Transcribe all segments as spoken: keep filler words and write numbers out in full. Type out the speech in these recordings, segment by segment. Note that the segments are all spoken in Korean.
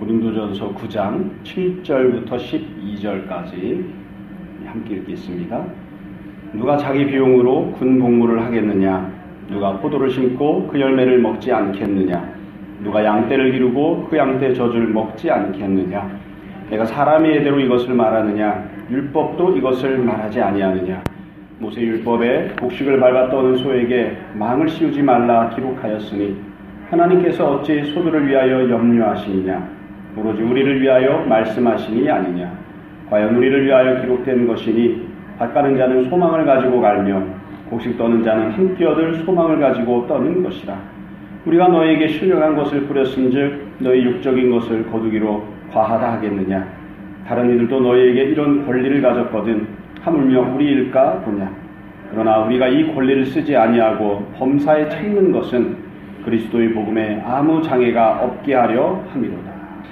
고린도전서 구 장 칠 절부터 십이 절까지 함께 읽겠습니다. 누가 자기 비용으로 군 복무를 하겠느냐? 누가 포도를 심고 그 열매를 먹지 않겠느냐? 누가 양떼를 기르고 그 양떼 젖을 먹지 않겠느냐? 내가 사람의 예대로 이것을 말하느냐? 율법도 이것을 말하지 아니하느냐? 모세 율법에 곡식을 밟아 떠는 소에게 망을 씌우지 말라 기록하였으니 하나님께서 어찌 소들을 위하여 염려하시느냐? 오로지 우리를 위하여 말씀하시니 아니냐? 과연 우리를 위하여 기록된 것이니 밭 가는 자는 소망을 가지고 갈며 곡식 떠는 자는 힘께 얻을 소망을 가지고 떠는 것이라. 우리가 너에게 신령한 것을 뿌렸은즉 너희 육적인 것을 거두기로 과하다 하겠느냐? 다른 이들도 너희에게 이런 권리를 가졌거든 하물며 우리일까 보냐? 그러나 우리가 이 권리를 쓰지 아니하고 범사에 참는 것은 그리스도의 복음에 아무 장애가 없게 하려 함이로다.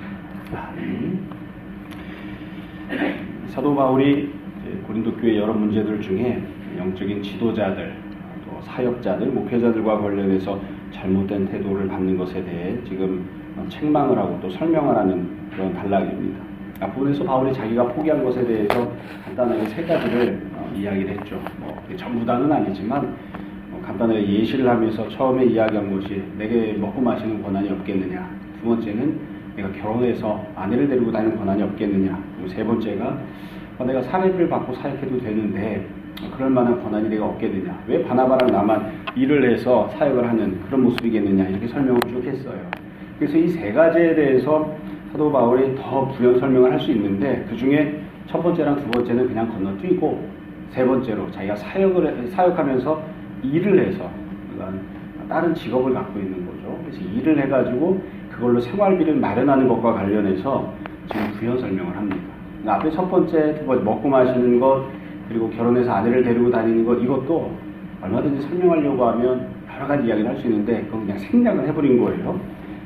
사도 바울이 고린도 교회 여러 문제들 중에 영적인 지도자들, 또 사역자들, 목회자들과 관련해서 잘못된 태도를 받는 것에 대해 지금 책망을 하고 또 설명을 하는 그런 단락입니다. 앞부분에서 바울이 자기가 포기한 것에 대해서 간단하게 세 가지를 어, 이야기를 했죠. 뭐, 전부 다는 아니지만 뭐 간단하게 예시를 하면서 처음에 이야기한 것이 내게 먹고 마시는 권한이 없겠느냐. 두 번째는 내가 결혼해서 아내를 데리고 다니는 권한이 없겠느냐. 그리고 세 번째가 어, 내가 사례비를 받고 사역해도 되는데 어, 그럴 만한 권한이 내가 없겠느냐. 왜 바나바랑 나만 일을 해서 사역을 하는 그런 모습이겠느냐. 이렇게 설명을 쭉 했어요. 그래서 이 세 가지에 대해서 사도 바울이 더 부연 설명을 할 수 있는데 그 중에 첫 번째랑 두 번째는 그냥 건너뛰고 세 번째로 자기가 사역을 사역하면서 일을 해서 그러니까 다른 직업을 갖고 있는 거죠. 그래서 일을 해가지고 그걸로 생활비를 마련하는 것과 관련해서 지금 부연 설명을 합니다. 그러니까 앞에 첫 번째, 두 번째 먹고 마시는 것 그리고 결혼해서 아내를 데리고 다니는 것 이것도 얼마든지 설명하려고 하면 여러 가지 이야기를 할 수 있는데 그건 그냥 생략을 해버린 거예요.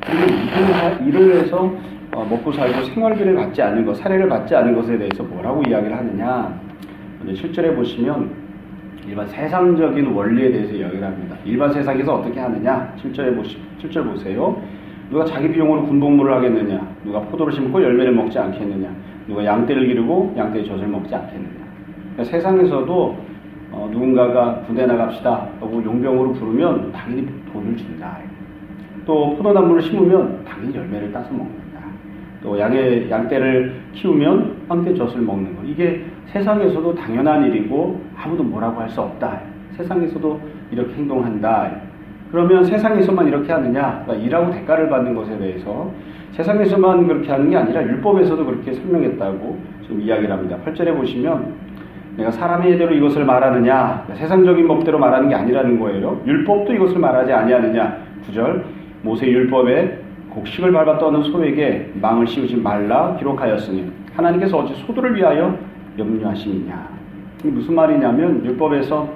그리고 일을 해서 어, 먹고 살고 생활비를 받지 않는 것, 사례를 받지 않는 것에 대해서 뭐라고 이야기를 하느냐. 먼저 칠 절에 보시면 일반 세상적인 원리에 대해서 이야기를 합니다. 일반 세상에서 어떻게 하느냐. 칠 절에 보시, 칠 절 보세요. 누가 자기 비용으로 군복무를 하겠느냐. 누가 포도를 심고 열매를 먹지 않겠느냐. 누가 양떼를 기르고 양떼의 젖을 먹지 않겠느냐. 그러니까 세상에서도 어, 누군가가 군대 나갑시다 하고 용병으로 부르면 당연히 돈을 준다. 또 포도나무를 심으면 당연히 열매를 따서 먹는다. 또 양의, 양떼를 키우면 황태 젖을 먹는 것. 이게 세상에서도 당연한 일이고 아무도 뭐라고 할 수 없다. 세상에서도 이렇게 행동한다. 그러면 세상에서만 이렇게 하느냐? 그러니까 일하고 대가를 받는 것에 대해서 세상에서만 그렇게 하는 게 아니라 율법에서도 그렇게 설명했다고 지금 이야기를 합니다. 팔 절에 보시면 내가 사람의 예대로 이것을 말하느냐? 그러니까 세상적인 법대로 말하는 게 아니라는 거예요. 율법도 이것을 말하지 아니하느냐? 구 절 모세 율법에 곡식을 밟아 떠는 소에게 망을 씌우지 말라 기록하였으니 하나님께서 어찌 소들을 위하여 염려하시느냐. 이게 무슨 말이냐면 율법에서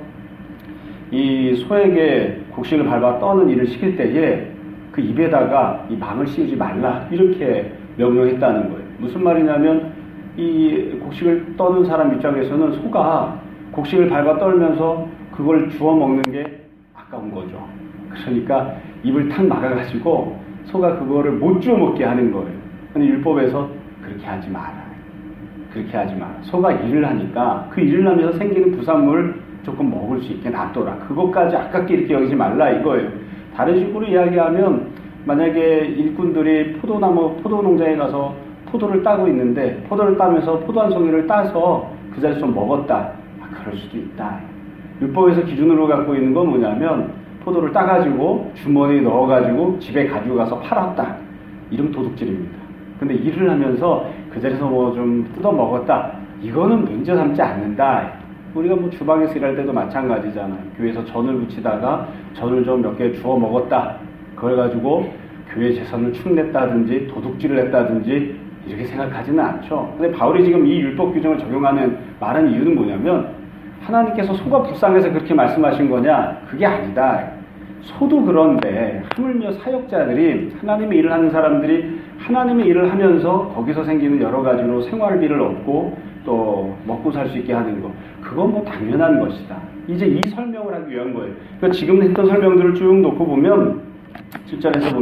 이 소에게 곡식을 밟아 떠는 일을 시킬 때에 그 입에다가 이 망을 씌우지 말라 이렇게 명령했다는 거예요. 무슨 말이냐면 이 곡식을 떠는 사람 입장에서는 소가 곡식을 밟아 떨면서 그걸 주워 먹는 게 아까운 거죠. 그러니까 입을 탁 막아가지고 소가 그거를 못 주워 먹게 하는 거예요. 근데 율법에서 그렇게 하지 마라. 그렇게 하지 마라. 소가 일을 하니까 그 일을 하면서 생기는 부산물을 조금 먹을 수 있게 놔둬라. 그것까지 아깝게 이렇게 여기지 말라 이거예요. 다른 식으로 이야기하면 만약에 일꾼들이 포도나무, 포도농장에 가서 포도를 따고 있는데 포도를 따면서 포도 한 송이를 따서 그 자리에서 먹었다. 아, 그럴 수도 있다. 율법에서 기준으로 갖고 있는 건 뭐냐면 포도를 따가지고 주머니에 넣어가지고 집에 가지고 가서 팔았다. 이름 도둑질입니다. 근데 일을 하면서 그 자리에서 뭐 좀 뜯어 먹었다. 이거는 문제 삼지 않는다. 우리가 뭐 주방에서 일할 때도 마찬가지잖아요. 교회에서 전을 부치다가 전을 좀 몇 개 주워 먹었다. 그걸 가지고 교회 재산을 축냈다든지 도둑질을 했다든지 이렇게 생각하지는 않죠. 근데 바울이 지금 이 율법 규정을 적용하는 말하는 이유는 뭐냐면 하나님께서 소가 불쌍해서 그렇게 말씀하신 거냐? 그게 아니다. 소도 그런데 하물며 사역자들이 하나님의 일을 하는 사람들이 하나님의 일을 하면서 거기서 생기는 여러 가지로 생활비를 얻고 또 먹고 살 수 있게 하는 것. 그건 뭐 당연한 것이다. 이제 이 설명을 하기 위한 거예요. 그러니까 지금 했던 설명들을 쭉 놓고 보면 칠 절에서 보면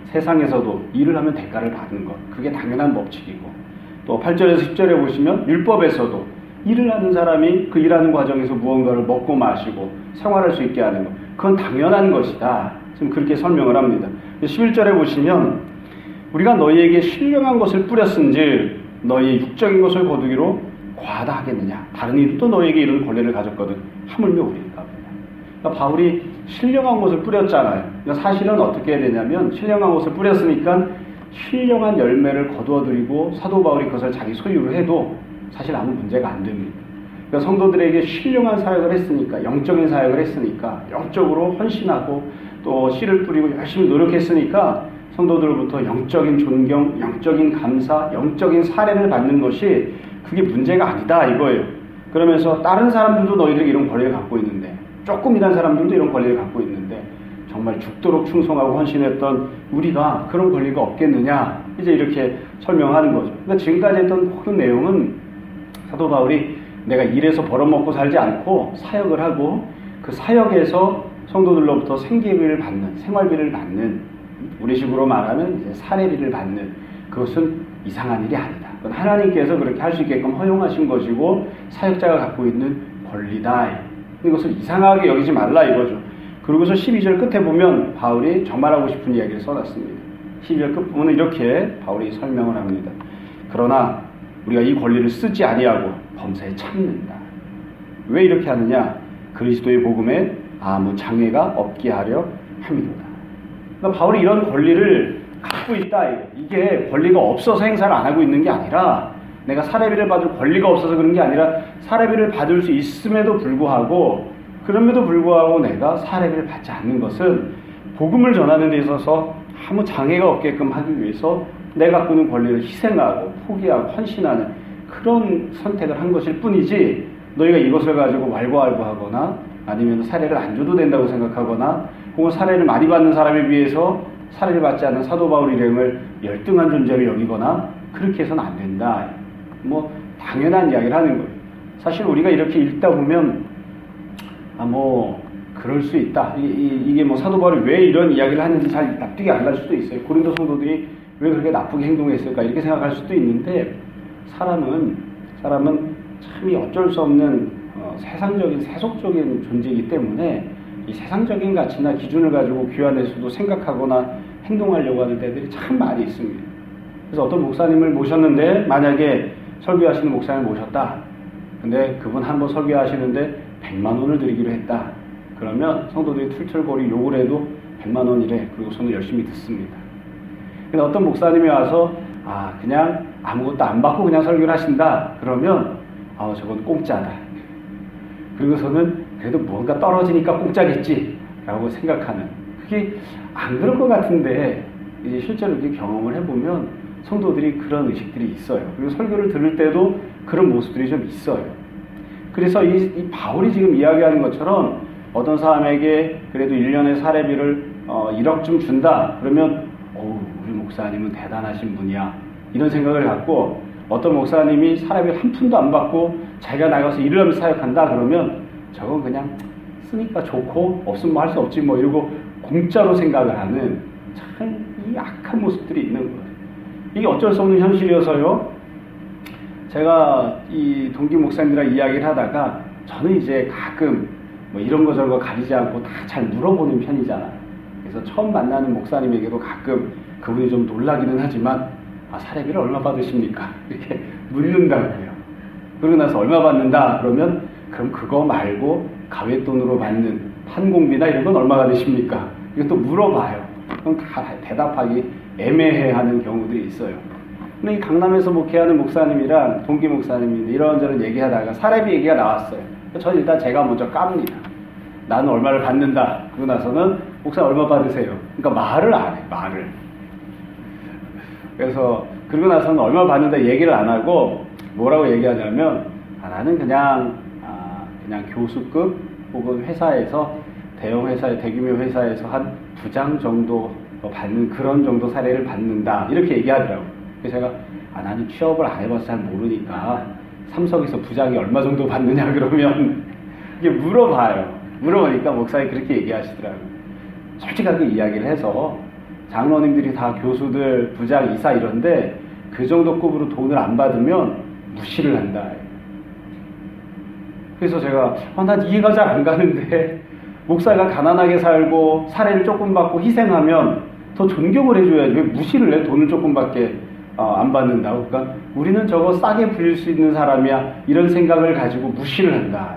세상에서도 일을 하면 대가를 받는 것, 그게 당연한 법칙이고, 또 팔 절에서 십 절에 보시면 율법에서도 일을 하는 사람이 그 일하는 과정에서 무언가를 먹고 마시고 생활할 수 있게 하는 것, 그건 당연한 것이다. 지금 그렇게 설명을 합니다. 십일 절에 보시면 우리가 너희에게 신령한 것을 뿌렸은즉 너희의 육적인 것을 거두기로 과하다 하겠느냐. 다른 이들도 너희에게 이런 권리를 가졌거든. 하물며 우리일까. 그러니까 바울이 신령한 것을 뿌렸잖아요. 그러니까 사실은 어떻게 해야 되냐면 신령한 것을 뿌렸으니까 신령한 열매를 거두어들이고 사도 바울이 그것을 자기 소유로 해도 사실 아무 문제가 안 됩니다. 그러니까 성도들에게 신령한 사역을 했으니까, 영적인 사역을 했으니까, 영적으로 헌신하고 또 씨를 뿌리고 열심히 노력했으니까 성도들로부터 영적인 존경, 영적인 감사, 영적인 사례를 받는 것이 그게 문제가 아니다 이거예요. 그러면서 다른 사람들도 너희들이 이런 권리를 갖고 있는데, 조금 일한 사람들도 이런 권리를 갖고 있는데 정말 죽도록 충성하고 헌신했던 우리가 그런 권리가 없겠느냐, 이제 이렇게 설명하는 거죠. 그러니까 지금까지 했던 모든 내용은 사도 바울이 내가 일해서 벌어먹고 살지 않고 사역을 하고 그 사역에서 성도들로부터 생계비를 받는, 생활비를 받는, 우리식으로 말하면 이제 사례비를 받는, 그것은 이상한 일이 아니다. 그건 하나님께서 그렇게 할 수 있게끔 허용하신 것이고 사역자가 갖고 있는 권리다. 이것을 이상하게 여기지 말라 이거죠. 그리고서 십이 절 끝에 보면 바울이 정말하고 싶은 이야기를 써놨습니다. 십이 절 끝부분은 이렇게 바울이 설명을 합니다. 그러나 우리가 이 권리를 쓰지 아니하고 범사에 참는다. 왜 이렇게 하느냐? 그리스도의 복음에 아무 장애가 없게 하려 함이로다. 그러니까 바울이 이런 권리를 갖고 있다. 이게 권리가 없어서 행사를 안 하고 있는 게 아니라, 내가 사례비를 받을 권리가 없어서 그런 게 아니라 사례비를 받을 수 있음에도 불구하고, 그럼에도 불구하고 내가 사례비를 받지 않는 것은 복음을 전하는 데 있어서 아무 장애가 없게끔 하기 위해서 내가 갖고 있는 권리를 희생하고 포기하고 헌신하는 그런 선택을 한 것일 뿐이지, 너희가 이것을 가지고 왈가왈부하거나 아니면 사례를 안 줘도 된다고 생각하거나 혹은 사례를 많이 받는 사람에 비해서 사례를 받지 않는 사도 바울 일행을 열등한 존재로 여기거나 그렇게 해서는 안 된다. 뭐 당연한 이야기를 하는 거예요. 사실 우리가 이렇게 읽다 보면 아 뭐 그럴 수 있다. 이, 이, 이게 뭐 사도 바울이 왜 이런 이야기를 하는지 잘 납득이 안 갈 수도 있어요. 고린도 성도들이 왜 그렇게 나쁘게 행동했을까 이렇게 생각할 수도 있는데, 사람은 사람은 참이 어쩔 수 없는 어, 세상적인 세속적인 존재이기 때문에 이 세상적인 가치나 기준을 가지고 교회 안에서도 생각하거나 행동하려고 하는 데들이 참 많이 있습니다. 그래서 어떤 목사님을 모셨는데, 만약에 설교하시는 목사님을 모셨다. 근데 그분 한번 설교하시는데 백만 원을 드리기로 했다. 그러면 성도들이 툴툴거리 욕을 해도 백만 원이래. 그리고 저는 열심히 듣습니다. 근데 어떤 목사님이 와서 아 그냥 아무것도 안 받고 그냥 설교를 하신다. 그러면 아 저건 공짜다. 그리고서는 그래도 뭔가 떨어지니까 공짜겠지 라고 생각하는, 그게 안 그럴 것 같은데 이제 실제로 이렇게 경험을 해보면 성도들이 그런 의식들이 있어요. 그리고 설교를 들을 때도 그런 모습들이 좀 있어요. 그래서 이, 이 바울이 지금 이야기하는 것처럼 어떤 사람에게 그래도 일 년의 사례비를 어, 일억쯤 준다. 그러면 어우 우리 목사님은 대단하신 분이야. 이런 생각을 갖고, 어떤 목사님이 사례비 한 푼도 안 받고 자기가 나가서 일을 하면서 사역한다. 그러면 저건 그냥 쓰니까 좋고 없으면 뭐 할 수 없지 뭐 이러고 공짜로 생각을 하는 참 이 악한 모습들이 있는 거예요. 이게 어쩔 수 없는 현실이어서요. 제가 이 동기 목사님이랑 이야기를 하다가 저는 이제 가끔 뭐 이런 거 저런 거 가리지 않고 다 잘 물어보는 편이잖아. 그래서 처음 만나는 목사님에게도 가끔 그분이 좀 놀라기는 하지만 아 사례비를 얼마 받으십니까? 이렇게 묻는다고요. 그러고 나서 얼마 받는다 그러면 그럼 그거 말고 가외돈으로 받는 판공비나 이런 건 얼마가 되십니까? 이것도 물어봐요. 그럼 다 대답하기 애매해하는 경우들이 있어요. 근데 이 강남에서 목회하는 목사님이랑 동기 목사님이 이런저런 얘기하다가 사례비 얘기가 나왔어요. 저는 일단 제가 먼저 깝니다. 나는 얼마를 받는다. 그러고 나서는 목사 얼마 받으세요? 그러니까 말을 안 해, 말을. 그래서 그러고 나서는 얼마 받는다 얘기를 안 하고 뭐라고 얘기하냐면 아, 나는 그냥 아, 그냥 교수급 혹은 회사에서 대형 회사에 대규모 회사에서 한 두 장 정도 받는 그런 정도 사례를 받는다 이렇게 얘기하더라고요. 그래서 제가 아, 나는 취업을 안 해봐서 잘 모르니까 삼성에서 부장이 얼마 정도 받느냐 그러면 이게 물어봐요. 물어보니까 목사님이 그렇게 얘기하시더라고요. 솔직하게 이야기를 해서 장로님들이 다 교수들, 부장, 이사 이런데 그 정도 급으로 돈을 안 받으면 무시를 한다. 그래서 제가 아, 난 이해가 잘 안 가는데 목사가 가난하게 살고 사례를 조금 받고 희생하면 더 존경을 해줘야지 왜 무시를 해? 돈을 조금밖에 어, 안 받는다고. 그러니까 우리는 저거 싸게 부릴 수 있는 사람이야 이런 생각을 가지고 무시를 한다.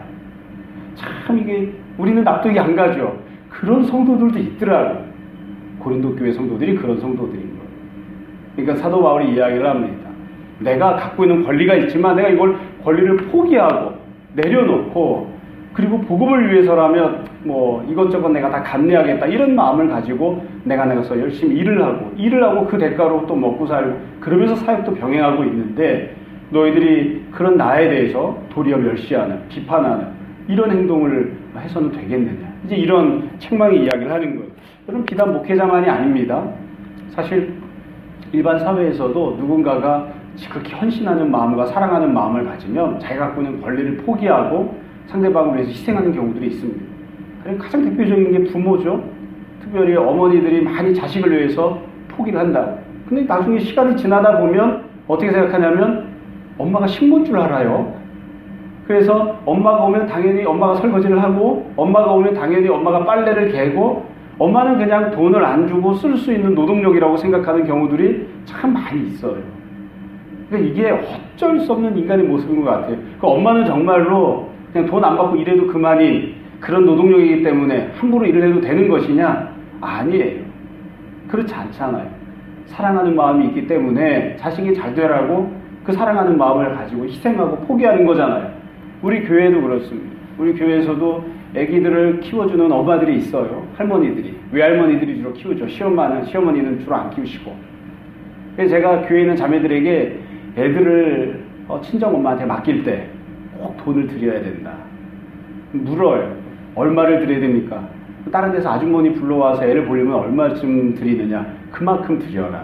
참 이게 우리는 납득이 안 가죠. 그런 성도들도 있더라고요. 고린도 교회 성도들이 그런 성도들인 거예요. 그러니까 사도 바울이 이야기를 합니다. 내가 갖고 있는 권리가 있지만 내가 이걸 권리를 포기하고 내려놓고 그리고 복음을 위해서라면 뭐 이것저것 내가 다 감내하겠다 이런 마음을 가지고 내가 나가서 열심히 일을 하고 일을 하고 그 대가로 또 먹고 살고 그러면서 사역도 병행하고 있는데 너희들이 그런 나에 대해서 도리어 멸시하는 비판하는 이런 행동을 해서는 되겠느냐 이제 이런 책망의 이야기를 하는 거예요. 여러분 비단 목회자만이 아닙니다. 사실 일반 사회에서도 누군가가 그렇게 헌신하는 마음과 사랑하는 마음을 가지면 자기가 갖고 있는 권리를 포기하고 상대방을 위해서 희생하는 경우들이 있습니다. 가장 대표적인 게 부모죠. 특별히 어머니들이 많이 자식을 위해서 포기를 한다. 근데 나중에 시간이 지나다 보면 어떻게 생각하냐면 엄마가 식모인 줄 알아요. 그래서 엄마가 오면 당연히 엄마가 설거지를 하고 엄마가 오면 당연히 엄마가 빨래를 개고 엄마는 그냥 돈을 안 주고 쓸 수 있는 노동력이라고 생각하는 경우들이 참 많이 있어요. 그러니까 이게 어쩔 수 없는 인간의 모습인 것 같아요. 그 엄마는 정말로 그냥 돈 안 받고 일해도 그만인 그런 노동력이기 때문에 함부로 일을 해도 되는 것이냐? 아니에요. 그렇지 않잖아요. 사랑하는 마음이 있기 때문에 자식이 잘 되라고 그 사랑하는 마음을 가지고 희생하고 포기하는 거잖아요. 우리 교회도 그렇습니다. 우리 교회에서도 아기들을 키워주는 엄마들이 있어요. 할머니들이. 외할머니들이 주로 키우죠. 시엄마는, 시어머니는 주로 안 키우시고. 그래서 제가 교회에 있는 자매들에게 애들을 어, 친정엄마한테 맡길 때 꼭 돈을 드려야 된다. 물어요. 얼마를 드려야 됩니까? 다른 데서 아주머니 불러와서 애를 보려면 얼마쯤 드리느냐? 그만큼 드려라.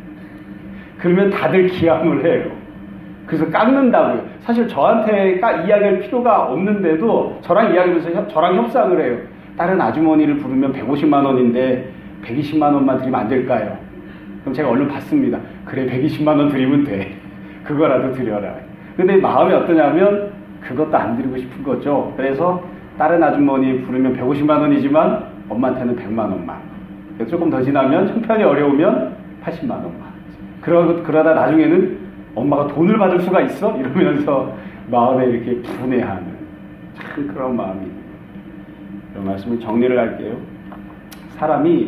그러면 다들 기함을 해요. 그래서 깎는다고요. 사실 저한테 까 이야기할 필요가 없는데도 저랑 이야기하면서 저랑 협상을 해요. 다른 아주머니를 부르면 백오십만 원인데 백이십만 원만 드리면 안 될까요? 그럼 제가 얼른 받습니다. 그래 백이십만 원 드리면 돼. 그거라도 드려라. 근데 마음이 어떠냐면 그것도 안 드리고 싶은 거죠. 그래서 다른 아주머니 부르면 백오십만 원이지만 엄마한테는 백만 원만. 조금 더 지나면 형편이 어려우면 팔십만 원만. 그러, 그러다 나중에는 엄마가 돈을 받을 수가 있어? 이러면서 마음에 이렇게 분해하는 참 그런 마음이 있는 거예요. 이런 말씀을 정리를 할게요. 사람이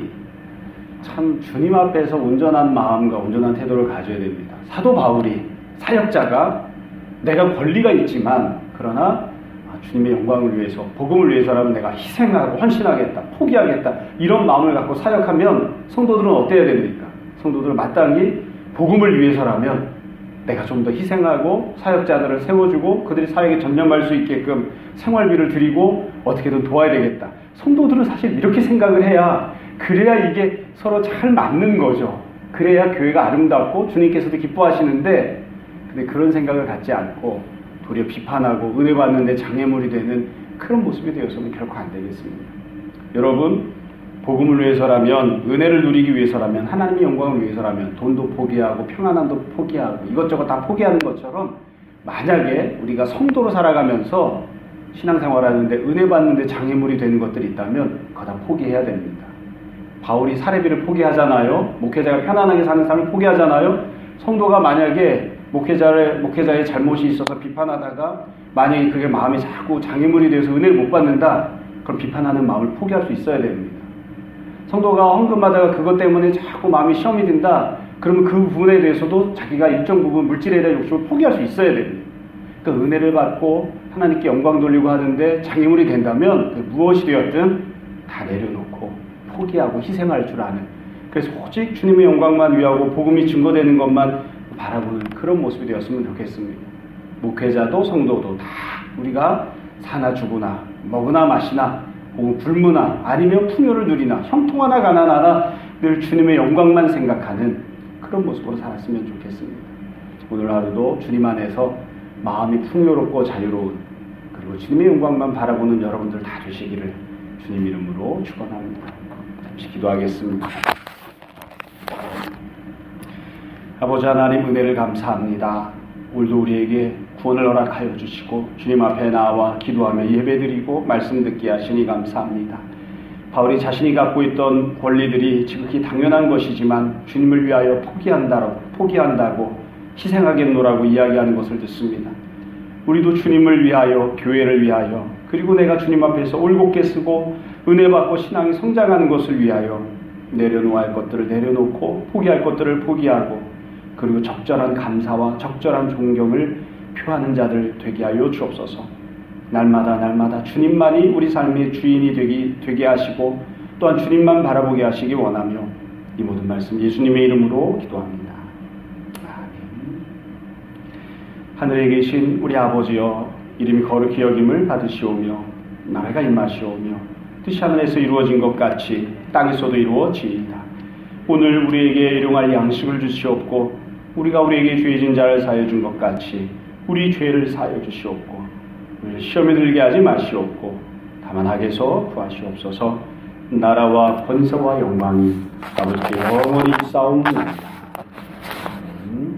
참 주님 앞에서 온전한 마음과 온전한 태도를 가져야 됩니다. 사도 바울이 사역자가 내가 권리가 있지만 그러나 주님의 영광을 위해서 복음을 위해서라면 내가 희생하고 헌신하겠다 포기하겠다 이런 마음을 갖고 사역하면 성도들은 어때야 됩니까? 성도들은 마땅히 복음을 위해서라면 내가 좀 더 희생하고 사역자들을 세워주고 그들이 사역에 전념할 수 있게끔 생활비를 드리고 어떻게든 도와야 되겠다. 성도들은 사실 이렇게 생각을 해야 그래야 이게 서로 잘 맞는 거죠. 그래야 교회가 아름답고 주님께서도 기뻐하시는데 근데 그런 생각을 갖지 않고 도리어 비판하고 은혜 받는데 장애물이 되는 그런 모습이 되어서는 결코 안 되겠습니다. 여러분 복음을 위해서라면 은혜를 누리기 위해서라면 하나님의 영광을 위해서라면 돈도 포기하고 평안함도 포기하고 이것저것 다 포기하는 것처럼 만약에 우리가 성도로 살아가면서 신앙생활하는데 은혜 받는데 장애물이 되는 것들이 있다면 그거 다 포기해야 됩니다. 바울이 사례비를 포기하잖아요. 목회자가 편안하게 사는 삶을 포기하잖아요. 성도가 만약에 목회자를, 목회자의 잘못이 있어서 비판하다가 만약에 그게 마음이 자꾸 장애물이 돼서 은혜를 못 받는다. 그럼 비판하는 마음을 포기할 수 있어야 됩니다. 성도가 헌금하다가 그것 때문에 자꾸 마음이 시험이 든다. 그러면 그 부분에 대해서도 자기가 일정 부분 물질에 대한 욕심을 포기할 수 있어야 됩니다. 그러니까 은혜를 받고 하나님께 영광 돌리고 하는데 장애물이 된다면 그 무엇이 되었든 다 내려놓고 포기하고 희생할 줄 아는 그래서 오직 주님의 영광만 위하고 복음이 증거되는 것만 바라보는 그런 모습이 되었으면 좋겠습니다. 목회자도 성도도 다 우리가 사나 죽으나 먹으나 마시나 혹은 굶으나 아니면 풍요를 누리나 형통하나 가난하나 늘 주님의 영광만 생각하는 그런 모습으로 살았으면 좋겠습니다. 오늘 하루도 주님 안에서 마음이 풍요롭고 자유로운 그리고 주님의 영광만 바라보는 여러분들 다 되시기를 주님 이름으로 축원합니다. 잠시 기도하겠습니다. 아버지 하나님 은혜를 감사합니다. 오늘도 우리에게 구원을 허락하여 주시고 주님 앞에 나와 기도하며 예배드리고 말씀 듣게 하시니 감사합니다. 바울이 자신이 갖고 있던 권리들이 지극히 당연한 것이지만 주님을 위하여 포기한다고, 포기한다고 희생하겠노라고 이야기하는 것을 듣습니다. 우리도 주님을 위하여, 교회를 위하여, 그리고 내가 주님 앞에서 올곧게 쓰고 은혜 받고 신앙이 성장하는 것을 위하여 내려놓아야 할 것들을 내려놓고 포기할 것들을 포기하고 그리고 적절한 감사와 적절한 존경을 표하는 자들 되게 하여 주옵소서. 날마다 날마다 주님만이 우리 삶의 주인이 되기, 되게 하시고 또한 주님만 바라보게 하시기 원하며 이 모든 말씀 예수님의 이름으로 기도합니다. 아멘. 하늘에 계신 우리 아버지여, 이름이 거룩히 여김을 받으시오며 나라가 임하시오며 뜻이 하늘에서 이루어진 것 같이 땅에서도 이루어지이다. 오늘 우리에게 일용할 양식을 주시옵고 우리가 우리에게 죄진 자를 사하여 준 것 같이 우리 죄를 사하여 주시옵고 우리를 시험에 들게 하지 마시옵고 다만 악에서 구하시옵소서. 나라와 권세와 영광이 아버지께 영원히 싸움나이다.